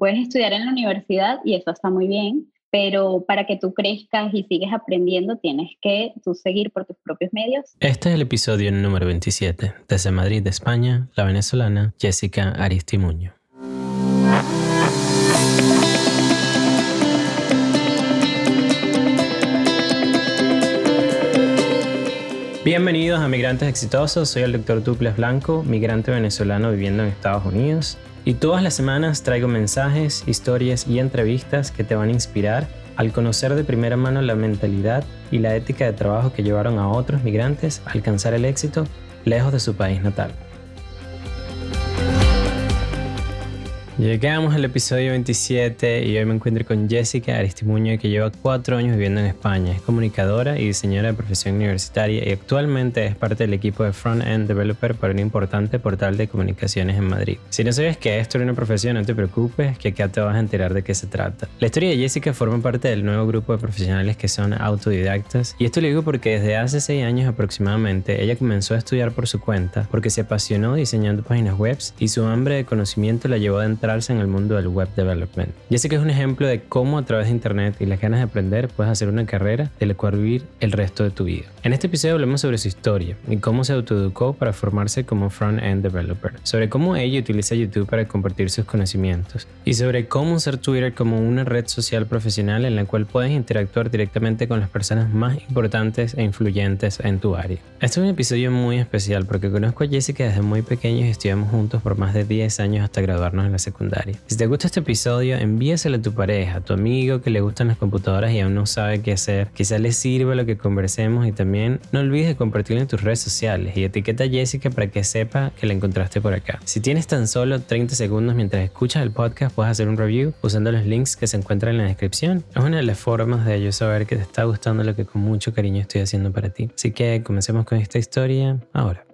puedes estudiar en la universidad y eso está muy bien, pero para que tú crezcas y sigues aprendiendo, tienes que tú seguir por tus propios medios. Este es el episodio número 27. Desde Madrid, España, la venezolana Jessica Aristimuño. Bienvenidos a Migrantes Exitosos. Soy el Dr. Douglas Blanco, migrante venezolano viviendo en Estados Unidos. Y todas las semanas traigo mensajes, historias y entrevistas que te van a inspirar al conocer de primera mano la mentalidad y la ética de trabajo que llevaron a otros migrantes a alcanzar el éxito lejos de su país natal. Llegamos al episodio 27 y hoy me encuentro con Jessica Aristimuño, que lleva 4 años viviendo en España. Es comunicadora y diseñadora de profesión universitaria y actualmente es parte del equipo de Front-End Developer para un importante portal de comunicaciones en Madrid. Si no sabes que esto era una profesión, no te preocupes, que acá te vas a enterar de qué se trata. La historia de Jessica forma parte del nuevo grupo de profesionales que son autodidactas, y esto lo digo porque desde hace 6 años aproximadamente ella comenzó a estudiar por su cuenta porque se apasionó diseñando páginas web y su hambre de conocimiento la llevó a entrar en el mundo del web development. Jessica es un ejemplo de cómo a través de internet y las ganas de aprender puedes hacer una carrera de la cual vivir el resto de tu vida. En este episodio hablamos sobre su historia y cómo se autoeducó para formarse como front-end developer, sobre cómo ella utiliza YouTube para compartir sus conocimientos y sobre cómo usar Twitter como una red social profesional en la cual puedes interactuar directamente con las personas más importantes e influyentes en tu área. Este es un episodio muy especial porque conozco a Jessica desde muy pequeños y estudiamos juntos por más de 10 años hasta graduarnos en la secundaria. Si te gusta este episodio, envíaselo a tu pareja, a tu amigo que le gustan las computadoras y aún no sabe qué hacer. Quizá le sirva lo que conversemos, y también no olvides de compartirlo en tus redes sociales y etiqueta a Jessica para que sepa que la encontraste por acá. Si tienes tan solo 30 segundos mientras escuchas el podcast, puedes hacer un review usando los links que se encuentran en la descripción. Es una de las formas de yo saber que te está gustando lo que con mucho cariño estoy haciendo para ti. Así que comencemos con esta historia ahora.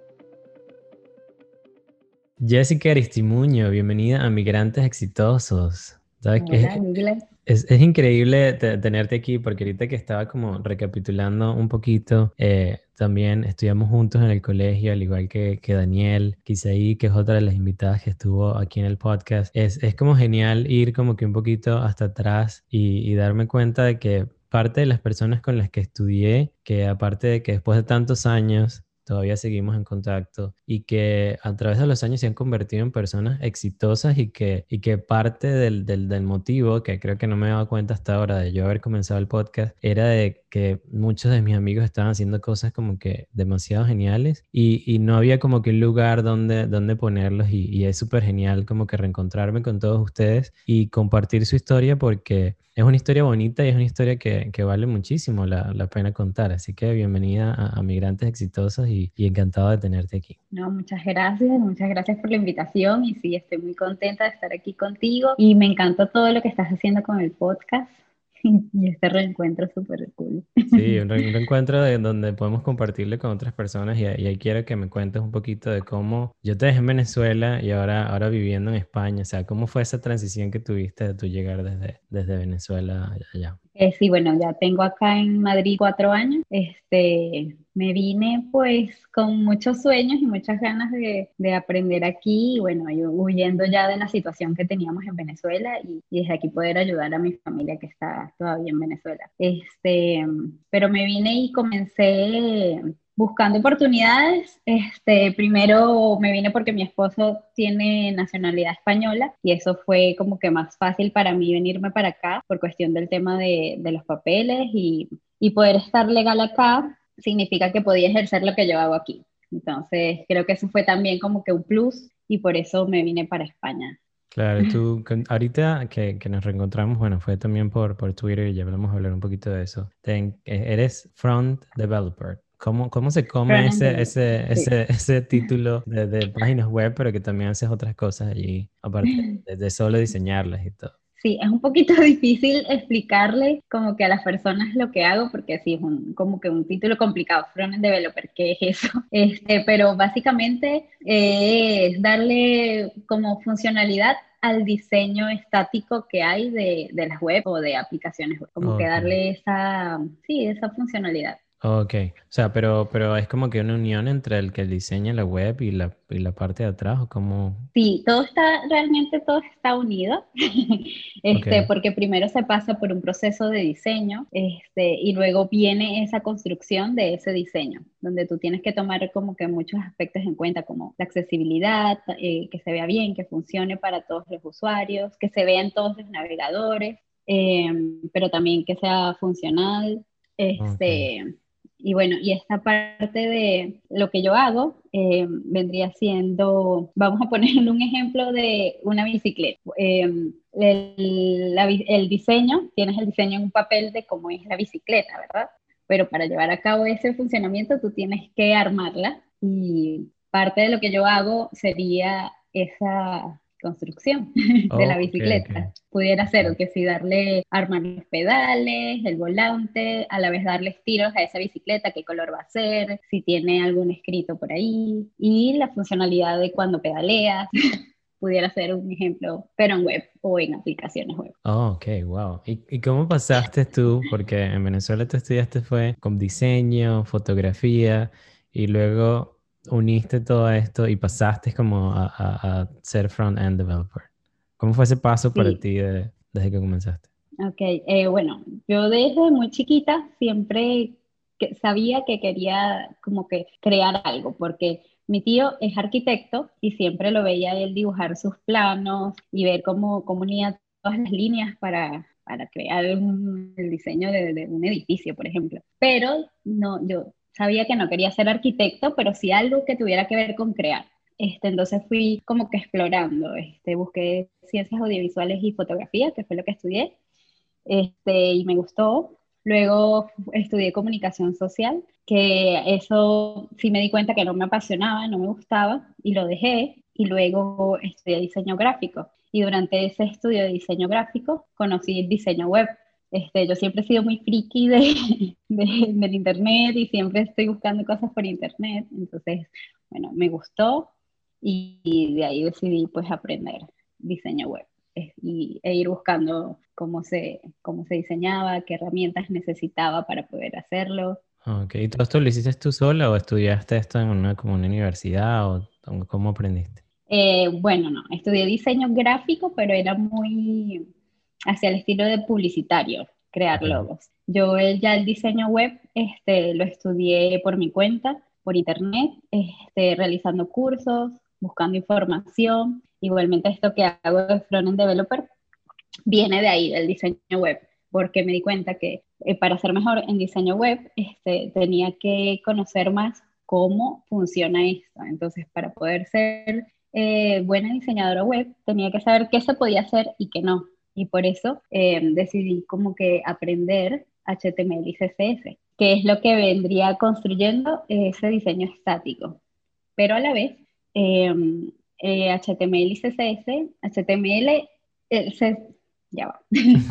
Jessica Aristimuño, bienvenida a Migrantes Exitosos. ¿Sabes Hola, qué? Douglas. Es increíble tenerte aquí porque ahorita que estaba como recapitulando un poquito, también estudiamos juntos en el colegio, al igual que Daniel, Kisaí, que es otra de las invitadas que estuvo aquí en el podcast. Es como genial ir como que un poquito hasta atrás y darme cuenta de que parte de las personas con las que estudié, que aparte de que después de tantos años todavía seguimos en contacto y que a través de los años se han convertido en personas exitosas y que parte del motivo, que creo que no me he dado cuenta hasta ahora de yo haber comenzado el podcast, era de que muchos de mis amigos estaban haciendo cosas como que demasiado geniales y no había como que un lugar donde ponerlos, y es súper genial como que reencontrarme con todos ustedes y compartir su historia, porque es una historia bonita y es una historia que vale muchísimo la pena contar. Así que bienvenida a Migrantes Exitosos y encantado de tenerte aquí. No, muchas gracias por la invitación y sí, estoy muy contenta de estar aquí contigo y me encanta todo lo que estás haciendo con el podcast y este reencuentro es súper cool. Sí, un reencuentro de donde podemos compartirle con otras personas, y ahí quiero que me cuentes un poquito de cómo yo te dejé en Venezuela y ahora viviendo en España. O sea, ¿cómo fue esa transición que tuviste de tu llegar desde Venezuela allá? Sí, bueno, ya tengo acá en Madrid 4 años. Me vine pues con muchos sueños y muchas ganas de aprender aquí y bueno, yo huyendo ya de la situación que teníamos en Venezuela y desde aquí poder ayudar a mi familia que está todavía en Venezuela. Pero me vine y comencé buscando oportunidades. Primero me vine porque mi esposo tiene nacionalidad española y eso fue como que más fácil para mí venirme para acá por cuestión del tema de los papeles y poder estar legal acá significa que podía ejercer lo que yo hago aquí. Entonces creo que eso fue también como que un plus y por eso me vine para España. Claro, tú ahorita que nos reencontramos, bueno, fue también por Twitter y ya vamos a hablar un poquito de eso. Eres front developer. ¿Cómo se come Sí. ese título de páginas web, pero que también haces otras cosas allí, aparte de solo diseñarlas y todo? Sí, es un poquito difícil explicarle como que a las personas lo que hago, porque sí, es como que un título complicado, front-end developer, ¿qué es eso? Pero básicamente es darle como funcionalidad al diseño estático que hay de las web o de aplicaciones web, como que Ok. darle esa, sí, esa funcionalidad. Ok, o sea, pero es como que una unión entre el que diseña la web y la parte de atrás, ¿o cómo? Sí, realmente todo está unido, Ok. porque primero se pasa por un proceso de diseño, y luego viene esa construcción de ese diseño, donde tú tienes que tomar como que muchos aspectos en cuenta, como la accesibilidad, que se vea bien, que funcione para todos los usuarios, que se vea en todos los navegadores, eh, pero también que sea funcional, Ok. y bueno, y esta parte de lo que yo hago vendría siendo, vamos a poner un ejemplo de una bicicleta. El diseño, tienes el diseño en un papel de cómo es la bicicleta, ¿verdad? Pero para llevar a cabo ese funcionamiento tú tienes que armarla y parte de lo que yo hago sería esa construcción de la Ok, bicicleta. Pudiera ser ok. que si darle, armar los pedales, el volante, a la vez darle tiros a esa bicicleta, qué color va a ser, si tiene algún escrito por ahí, y la funcionalidad de cuando pedaleas. Pudiera ser un ejemplo, pero en web o en aplicaciones web. Oh, ok, wow. Y cómo pasaste tú? Porque en Venezuela tú estudiaste fue con diseño, fotografía, y luego uniste todo esto y pasaste como a ser front-end developer. ¿Cómo fue ese paso para Sí, ti desde que comenzaste? ok. Bueno, yo desde muy chiquita siempre sabía que quería como que crear algo, porque mi tío es arquitecto y siempre lo veía a él dibujar sus planos y ver cómo unía todas las líneas para crear el diseño de un edificio, por ejemplo. Pero no, yo sabía que no quería ser arquitecto, pero sí algo que tuviera que ver con crear. Entonces fui como que explorando, busqué ciencias audiovisuales y fotografía, que fue lo que estudié, y me gustó. Luego estudié comunicación social, que eso sí me di cuenta que no me apasionaba, no me gustaba y lo dejé. Y luego estudié diseño gráfico. Y durante ese estudio de diseño gráfico conocí el diseño web. Yo siempre he sido muy friki del internet y siempre estoy buscando cosas por internet. Entonces, bueno, me gustó y de ahí decidí pues aprender diseño web e ir buscando cómo se diseñaba, qué herramientas necesitaba para poder hacerlo. Ok, ¿y todo esto lo hiciste tú sola o estudiaste esto en una, como una universidad o cómo aprendiste? Bueno, no, estudié diseño gráfico, pero era muy hacia el estilo de publicitario, crear Ok. logos. Yo ya el diseño web lo estudié por mi cuenta, por internet, realizando cursos, buscando información. Igualmente esto que hago de frontend developer viene de ahí, del diseño web, porque me di cuenta que para ser mejor en diseño web tenía que conocer más cómo funciona esto. Entonces, para poder ser buena diseñadora web, tenía que saber qué se podía hacer y qué no. Y por eso decidí como que aprender HTML y CSS, que es lo que vendría construyendo ese diseño estático. Pero a la vez, eh, HTML y CSS, HTML, eh, C- ya va.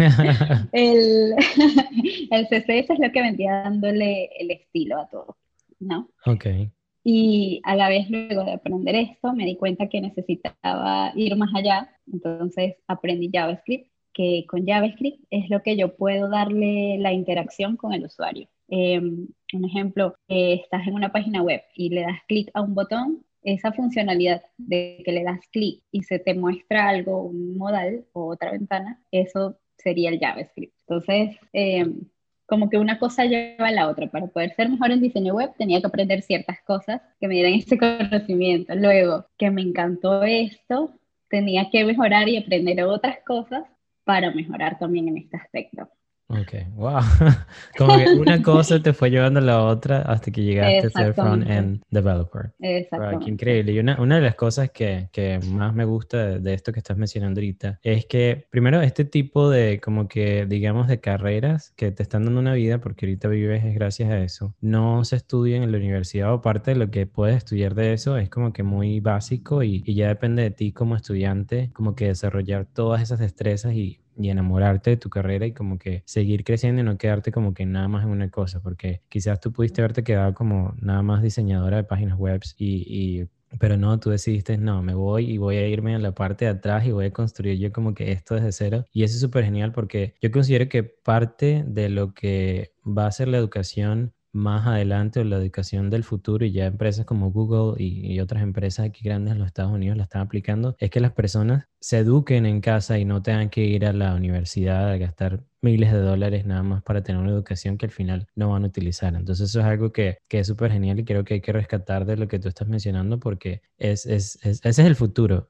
El, el CSS es lo que vendría dándole el estilo a todo, ¿no? Ok. Y a la vez, luego de aprender esto, me di cuenta que necesitaba ir más allá. Entonces aprendí JavaScript, que con JavaScript es lo que yo puedo darle la interacción con el usuario. Un ejemplo, estás en una página web y le das clic a un botón, esa funcionalidad de que le das clic y se te muestra algo, un modal o otra ventana, eso sería el JavaScript. Entonces, como que una cosa lleva a la otra. Para poder ser mejor en diseño web tenía que aprender ciertas cosas que me dieran ese conocimiento. Luego, que me encantó esto, tenía que mejorar y aprender otras cosas para mejorar también en este aspecto. Ok, wow. Como que una cosa te fue llevando a la otra hasta que llegaste a ser Exactamente, front-end developer. Wow, qué exactamente. increíble. Y una de las cosas que más me gusta de esto que estás mencionando ahorita es que, primero, este tipo de, como que, digamos, de carreras que te están dando una vida, porque ahorita vives es gracias a eso, no se estudian en la universidad o parte de lo que puedes estudiar de eso es como que muy básico y ya depende de ti como estudiante, como que desarrollar todas esas destrezas y enamorarte de tu carrera y como que seguir creciendo y no quedarte como que nada más en una cosa, porque quizás tú pudiste haberte quedado como nada más diseñadora de páginas web pero no, tú decidiste, no, me voy y voy a irme a la parte de atrás y voy a construir yo como que esto desde cero. Y eso es súper genial porque yo considero que parte de lo que va a ser la educación más adelante o la educación del futuro, y ya empresas como Google y otras empresas aquí grandes en los Estados Unidos la están aplicando, es que las personas se eduquen en casa y no tengan que ir a la universidad a gastar miles de dólares nada más para tener una educación que al final no van a utilizar. Entonces eso es algo que es súper genial y creo que hay que rescatar de lo que tú estás mencionando porque ese es el futuro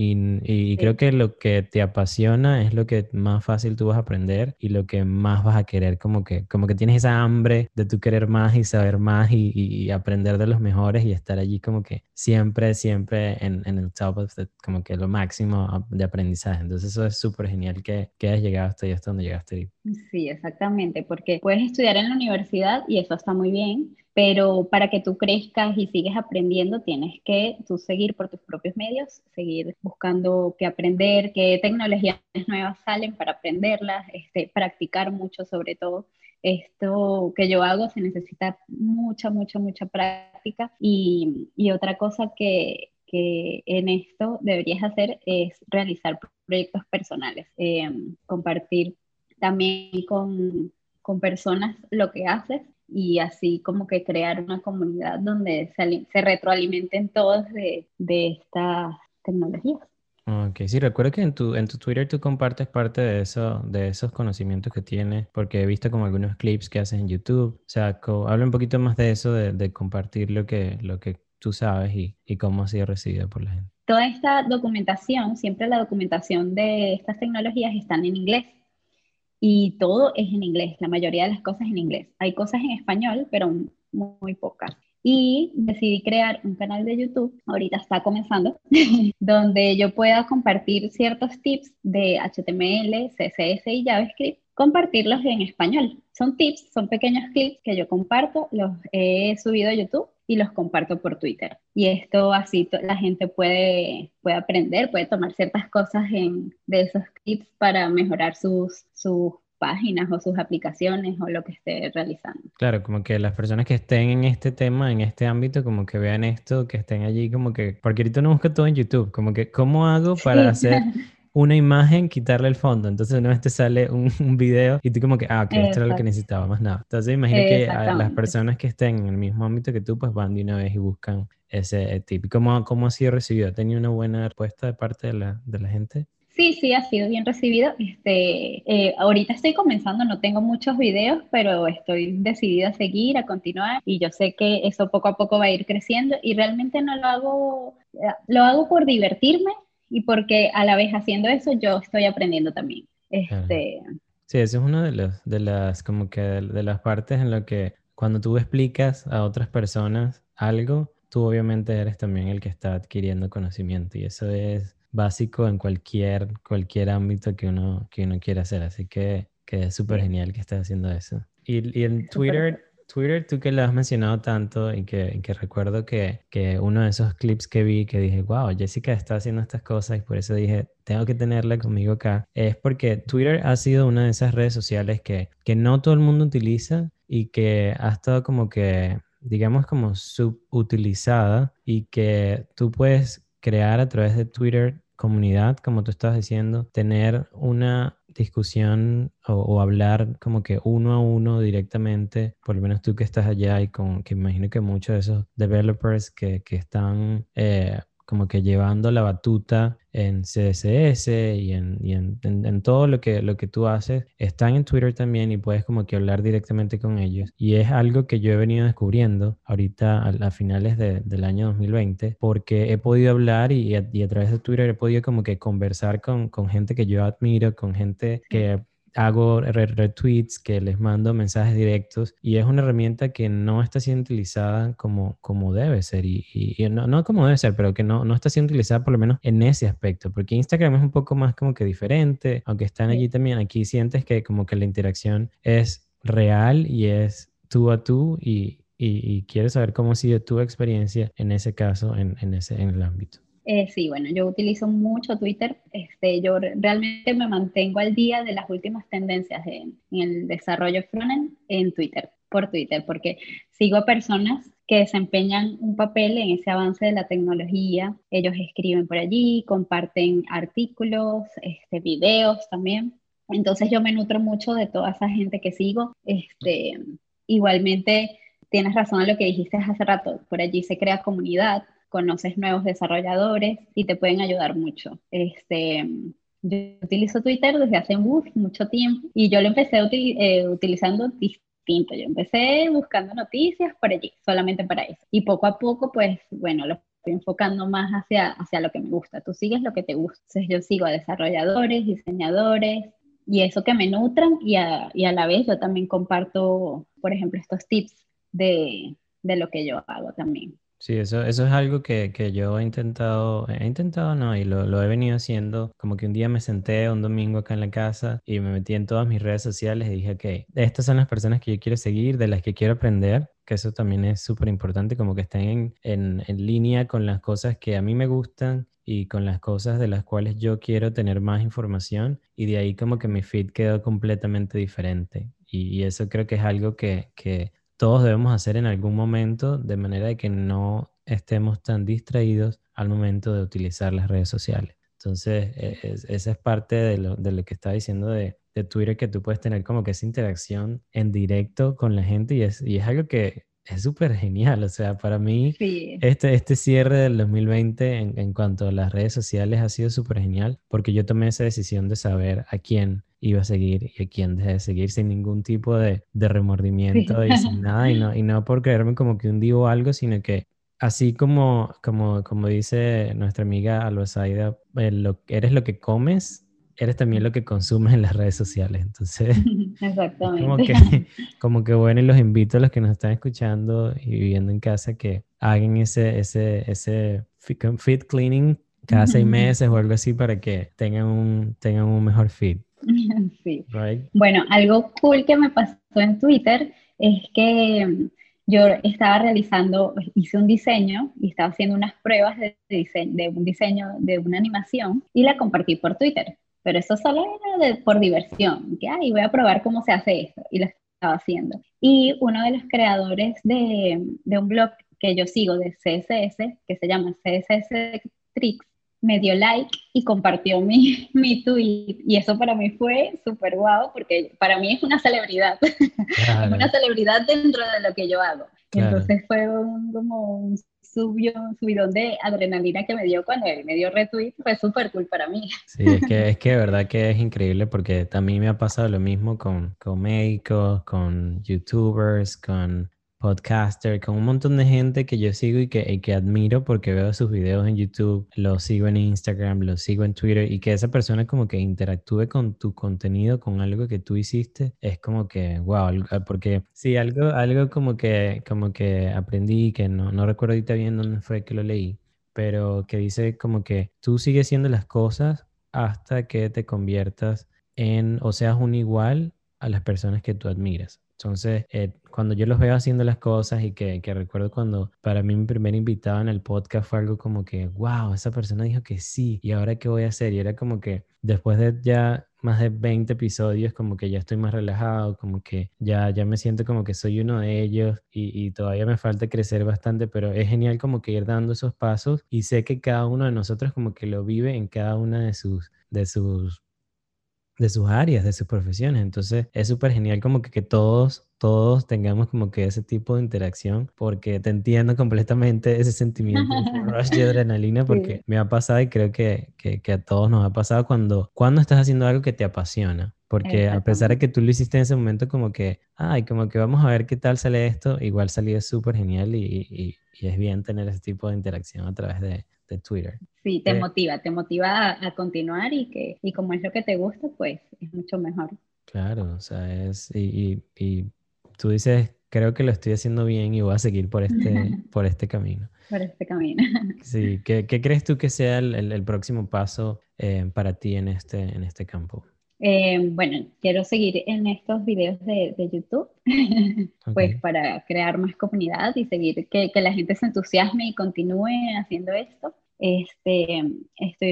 y creo Sí. que lo que te apasiona es lo que más fácil tú vas a aprender y lo que más vas a querer, como que tienes esa hambre de tú querer más y saber más y aprender de los mejores y estar allí como que siempre, siempre en el top of como que lo máximo de aprendizaje. Entonces eso es súper genial que hayas llegado hasta ahí, hasta donde llegaste. Sí, exactamente, porque puedes estudiar en la universidad y eso está muy bien, pero para que tú crezcas y sigues aprendiendo, tienes que tú seguir por tus propios medios, seguir buscando qué aprender, qué tecnologías nuevas salen para aprenderlas, practicar mucho sobre todo. Esto que yo hago se necesita mucha, mucha, mucha práctica y otra cosa que en esto deberías hacer es realizar proyectos personales, compartir también con personas lo que haces y así como que crear una comunidad donde se retroalimenten todos de estas tecnologías. Ok, sí, recuerdo que en tu Twitter tú compartes parte de eso, de esos conocimientos que tienes, porque he visto como algunos clips que haces en YouTube. O sea, habla un poquito más de eso, de compartir lo que tú sabes y cómo ha sido recibido por la gente. Toda esta documentación, siempre la documentación de estas tecnologías están en inglés y todo es en inglés, la mayoría de las cosas en inglés. Hay cosas en español, pero muy pocas. Y decidí crear un canal de YouTube, ahorita está comenzando, donde yo pueda compartir ciertos tips de HTML, CSS y JavaScript, compartirlos en español. Son tips, son pequeños clips que yo comparto, los he subido a YouTube y los comparto por Twitter. Y esto así la gente puede aprender, puede tomar ciertas cosas de esos clips para mejorar sus páginas o sus aplicaciones o lo que esté realizando. Claro, como que las personas que estén en este tema, en este ámbito, como que vean esto, que estén allí, como que, porque ahorita uno busca todo en YouTube, como que, ¿cómo hago para Sí, hacer una imagen, quitarle el fondo? Entonces una vez te sale un video y tú como que, ah, ok, esto era lo que exacto, necesitaba, más nada. Entonces imagino que las exactamente. personas que estén en el mismo ámbito que tú, pues van de una vez y buscan ese tip. ¿Y cómo ha sido recibido? ¿Ha tenido una buena respuesta de parte de la gente? Sí, sí, ha sido bien recibido. Ahorita estoy comenzando, no tengo muchos videos, pero estoy decidida a seguir, a continuar y yo sé que eso poco a poco va a ir creciendo y realmente no lo hago por divertirme y porque a la vez haciendo eso yo estoy aprendiendo también. Claro. Sí, eso es una de las, como que de las partes en lo que cuando tú explicas a otras personas algo, tú obviamente eres también el que está adquiriendo conocimiento y eso es básico en cualquier ámbito que uno quiera hacer. Así que es súper Sí, genial que estés haciendo eso. Y en es súper chévere. Twitter, tú que lo has mencionado tanto y que recuerdo que uno de esos clips que vi que dije, wow, Jessica está haciendo estas cosas y por eso dije, tengo que tenerla conmigo acá, es porque Twitter ha sido una de esas redes sociales que no todo el mundo utiliza y que ha estado como que, digamos, como subutilizada y que tú puedes crear a través de Twitter comunidad, como tú estabas diciendo, tener una discusión o hablar como que uno a uno directamente, por lo menos tú que estás allá y con que imagino que muchos de esos developers que están como que llevando la batuta en CSS en todo lo que tú haces, están en Twitter también y puedes como que hablar directamente con ellos. Y es algo que yo he venido descubriendo ahorita a finales del año 2020, porque he podido hablar y a través de Twitter he podido como que conversar con gente que yo admiro, con gente Sí, que hago retweets, que les mando mensajes directos y es una herramienta que no está siendo utilizada como debe ser y no como debe ser, pero que no está siendo utilizada por lo menos en ese aspecto, porque Instagram es un poco más como que diferente, aunque están allí sí. también, aquí sientes que como que la interacción es real y es tú a tú y quieres saber cómo ha sido tu experiencia en ese caso, en el ámbito. Sí, bueno, yo utilizo mucho Twitter. Yo realmente me mantengo al día de las últimas tendencias en el desarrollo frontend en Twitter, por Twitter, porque sigo a personas que desempeñan un papel en ese avance de la tecnología. Ellos escriben por allí, comparten artículos, videos también. Entonces yo me nutro mucho de toda esa gente que sigo. Igualmente tienes razón en lo que dijiste hace rato, por allí se crea comunidad, conoces nuevos desarrolladores y te pueden ayudar mucho. Yo utilizo Twitter desde hace mucho tiempo y yo lo empecé utilizando distinto. Yo empecé buscando noticias por allí, solamente para eso. Y poco a poco, pues, bueno, lo estoy enfocando más hacia lo que me gusta. Tú sigues lo que te gusta. Entonces yo sigo a desarrolladores, diseñadores, y eso que me nutran y a la vez yo también comparto, por ejemplo, estos tips de lo que yo hago también. Sí, eso es algo que yo he intentado no, y lo he venido haciendo, como que un día me senté un domingo acá en la casa y me metí en todas mis redes sociales y dije, ok, estas son las personas que yo quiero seguir, de las que quiero aprender, que eso también es súper importante, como que estén en línea con las cosas que a mí me gustan y con las cosas de las cuales yo quiero tener más información, y de ahí como que mi feed quedó completamente diferente. Y eso creo que es algo que todos debemos hacer en algún momento, de manera de que no estemos tan distraídos al momento de utilizar las redes sociales. Entonces, esa es parte de lo que estaba diciendo de Twitter, que tú puedes tener como que esa interacción en directo con la gente, y es algo que es súper genial. O sea, para mí, Sí, este cierre del 2020 en cuanto a las redes sociales ha sido súper genial, porque yo tomé esa decisión de saber a quién iba a seguir y a quién dejé de seguir, sin ningún tipo de sí. remordimiento y sin nada, y no por creerme como que un divo o algo, sino que así como dice nuestra amiga Albasaida, eres lo que comes, eres también lo que consumes en las redes sociales. Entonces, es como Exactamente. que, como que bueno, y los invito a los que nos están escuchando y viviendo en casa que hagan ese feed cleaning cada 6 meses o algo así, para que tengan un mejor feed, Sí. right? Bueno, algo cool que me pasó en Twitter es que yo estaba hice un diseño y estaba haciendo unas pruebas de un diseño de una animación y la compartí por Twitter. Pero eso solo era por diversión, que ay, voy a probar cómo se hace esto y lo estaba haciendo. Y uno de los creadores de un blog que yo sigo de CSS, que se llama CSS Tricks, me dio like y compartió mi tweet. Y eso para mí fue súper guau, porque para mí es una celebridad. Es una Claro, celebridad dentro de lo que yo hago. claro. Entonces fue como un subidón de adrenalina que me dio cuando él me dio retweet. Fue súper cool para mí. Sí, es que de verdad que es increíble, porque también me ha pasado lo mismo con médicos, con youtubers, con podcasters, con un montón de gente que yo sigo y que admiro, porque veo sus videos en YouTube, los sigo en Instagram, los sigo en Twitter, y que esa persona como que interactúe con tu contenido, con algo que tú hiciste, es como que, wow, porque sí, algo como que aprendí, que no recuerdo ahorita bien dónde fue que lo leí, pero que dice como que tú sigues haciendo las cosas hasta que te conviertas en, o seas un igual a las personas que tú admiras. Entonces, cuando yo los veo haciendo las cosas, y que recuerdo cuando para mí mi primer invitado en el podcast fue algo como que, wow, esa persona dijo que sí, ¿y ahora qué voy a hacer? Y era como que después de ya más de 20 episodios, como que ya estoy más relajado, como que ya me siento como que soy uno de ellos, y todavía me falta crecer bastante, pero es genial como que ir dando esos pasos, y sé que cada uno de nosotros como que lo vive en cada una de sus áreas, de sus profesiones. Entonces es súper genial como que todos tengamos como que ese tipo de interacción, porque te entiendo completamente ese sentimiento, ese rush de adrenalina, porque Sí, me ha pasado, y creo que a todos nos ha pasado cuando estás haciendo algo que te apasiona. Porque a pesar de exactamente. que tú lo hiciste en ese momento como que, ay, como que vamos a ver qué tal sale esto, igual salió súper genial, y es bien tener ese tipo de interacción a través de Twitter. Sí, Eh, te motiva a continuar y como es lo que te gusta, pues es mucho mejor Claro, o sea, y tú dices, creo que lo estoy haciendo bien y voy a seguir por este camino. por este camino. Sí, ¿qué crees tú que sea el próximo paso para ti en este campo? Bueno, quiero seguir en estos videos de YouTube, pues Ok. para crear más comunidad y seguir que la gente se entusiasme y continúe haciendo esto. Estoy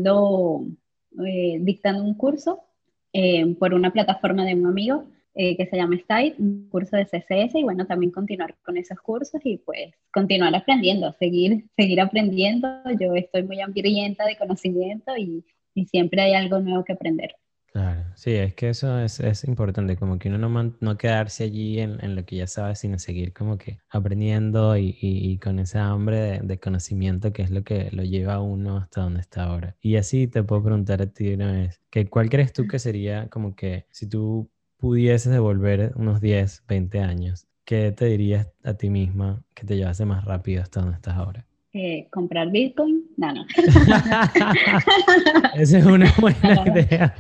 dictando un curso por una plataforma de un amigo que se llama Style, un curso de CSS, y bueno, también continuar con esos cursos y pues continuar aprendiendo, seguir aprendiendo. Yo estoy muy hambrienta de conocimiento y siempre hay algo nuevo que aprender. Claro, sí, es que eso es importante, como que uno no quedarse allí en lo que ya sabe, sino seguir como que aprendiendo y con esa hambre de conocimiento que es lo que lo lleva a uno hasta donde está ahora. Y así te puedo preguntar a ti de una vez, que ¿cuál crees tú que sería como que si tú pudieses devolver unos 10, 20 años, qué te dirías a ti misma que te llevase más rápido hasta donde estás ahora? ¿Comprar Bitcoin? No, no. Esa es una No, buena no, no. idea.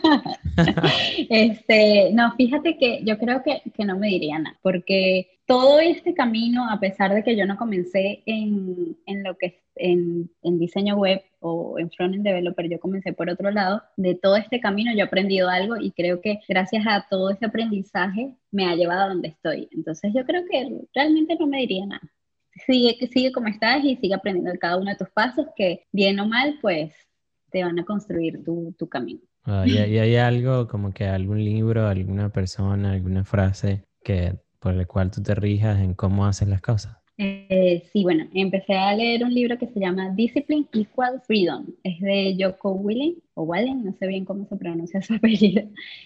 No, fíjate que yo creo que no me diría nada, porque todo este camino, a pesar de que yo no comencé en lo que es en diseño web o en front-end developer, yo comencé por otro lado, de todo este camino yo he aprendido algo y creo que gracias a todo ese aprendizaje me ha llevado a donde estoy. Entonces yo creo que realmente no me diría nada. Sigue como estás y sigue aprendiendo de cada uno de tus pasos, que bien o mal, pues te van a construir tu camino. Y hay algo como que algún libro, alguna persona, alguna frase que por el cual tú te rijas en cómo haces las cosas. Sí, bueno, empecé a leer un libro que se llama Discipline Equals Freedom. Es de Jocko Willink, o Wallen, no sé bien cómo se pronuncia su apellido.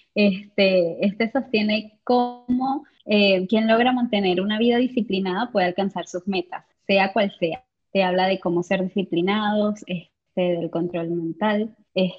Este sostiene cómo quien logra mantener una vida disciplinada puede alcanzar sus metas, sea cual sea. Te habla de cómo ser disciplinados, del control mental.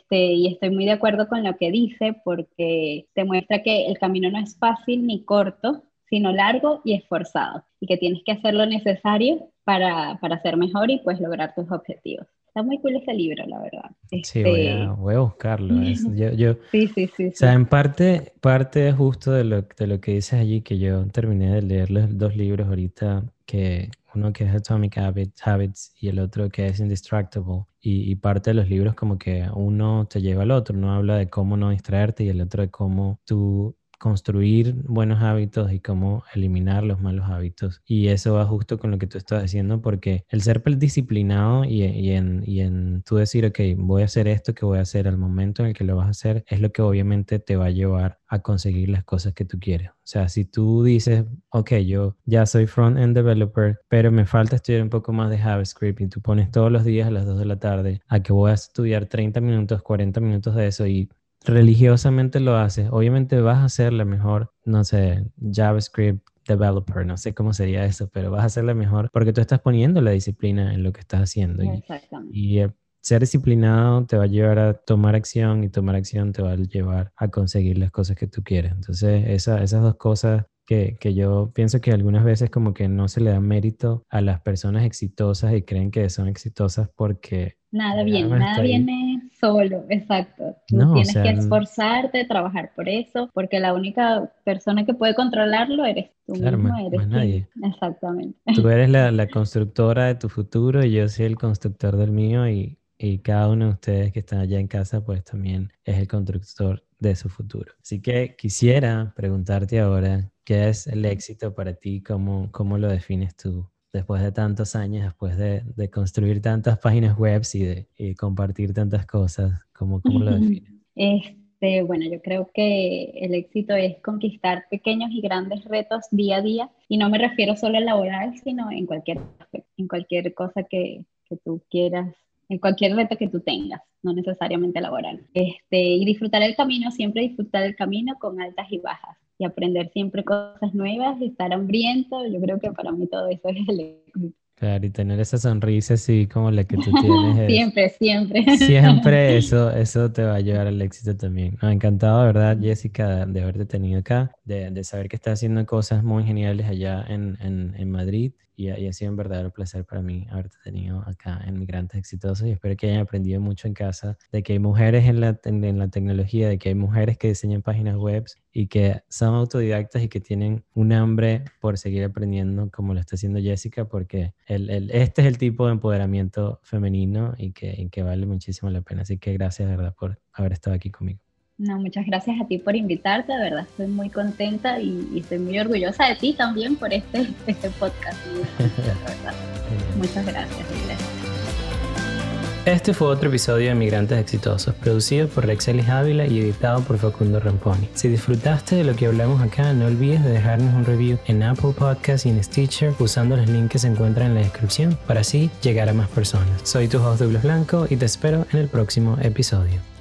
Y estoy muy de acuerdo con lo que dice porque te muestra que el camino no es fácil ni corto, sino largo y esforzado, y que tienes que hacer lo necesario para ser mejor y pues lograr tus objetivos. Está muy cool ese libro, la verdad. Sí, voy a buscarlo. O Sí, sí, sí, sea, sí. en parte justo de lo que dices allí, que yo terminé de leer los dos libros ahorita, que uno que es Atomic Habits y el otro que es Indistractable. Y parte de los libros como que uno te lleva al otro, uno habla de cómo no distraerte y el otro de cómo tú construir buenos hábitos y cómo eliminar los malos hábitos. Y eso va justo con lo que tú estás diciendo, porque el ser disciplinado y en tú decir, ok, voy a hacer esto que voy a hacer al momento en el que lo vas a hacer, es lo que obviamente te va a llevar a conseguir las cosas que tú quieres. O sea, si tú dices, ok, yo ya soy front-end developer, pero me falta estudiar un poco más de JavaScript y tú pones todos los días a las 2 de la tarde a que voy a estudiar 30 minutos, 40 minutos de eso y religiosamente lo haces, obviamente vas a ser la mejor, no sé, JavaScript developer, no sé cómo sería eso, pero vas a ser la mejor porque tú estás poniendo la disciplina en lo que estás haciendo Exactamente. ser disciplinado te va a llevar a tomar acción y tomar acción te va a llevar a conseguir las cosas que tú quieres. Entonces, esas dos cosas que yo pienso que algunas veces como que no se le da mérito a las personas exitosas y creen que son exitosas porque llegaron Nada hasta ahí. viene solo, exacto. Tú No, o tienes que sea, esforzarte, trabajar por eso, porque la única persona que puede controlarlo eres tú claro, mismo, más eres quien. nadie. Exactamente. Tú eres la constructora de tu futuro y yo soy el constructor del mío y cada uno de ustedes que están allá en casa pues también es el constructor de su futuro. Así que quisiera preguntarte ahora, ¿qué es el éxito para ti? ¿Cómo lo defines tú? Después de tantos años, después de construir tantas páginas web y compartir tantas cosas, ¿cómo lo defines? Bueno, yo creo que el éxito es conquistar pequeños y grandes retos día a día, y no me refiero solo al laboral, sino en cualquier aspecto, en cualquier cosa que tú quieras, en cualquier reto que tú tengas, no necesariamente laboral. Y disfrutar el camino, siempre disfrutar el camino con altas y bajas, y aprender siempre cosas nuevas, y estar hambriento. Yo creo que para mí todo eso es el éxito. Claro, y tener esa sonrisa así como la que tú tienes es... Siempre, siempre. Siempre eso te va a llevar al éxito también. No, encantado, de verdad, Jessica, de haberte tenido acá, de saber que estás haciendo cosas muy geniales allá en Madrid y ha sido un verdadero placer para mí haberte tenido acá en Migrantes Exitosos y espero que hayan aprendido mucho en casa de que hay mujeres en la tecnología, de que hay mujeres que diseñan páginas web y que son autodidactas y que tienen un hambre por seguir aprendiendo como lo está haciendo Jessica porque este es el tipo de empoderamiento femenino y que vale muchísimo la pena. Así que gracias de verdad por haber estado aquí conmigo. No, muchas gracias a ti por invitarte, de verdad estoy muy contenta y estoy muy orgullosa de ti también por este podcast. De verdad. Muchas gracias, Iglesia. Este fue otro episodio de Migrantes Exitosos, producido por Rexelis Ávila y editado por Facundo Ramponi. Si disfrutaste de lo que hablamos acá, no olvides de dejarnos un review en Apple Podcasts y en Stitcher usando los links que se encuentran en la descripción para así llegar a más personas. Soy tu host Douglas Blanco y te espero en el próximo episodio.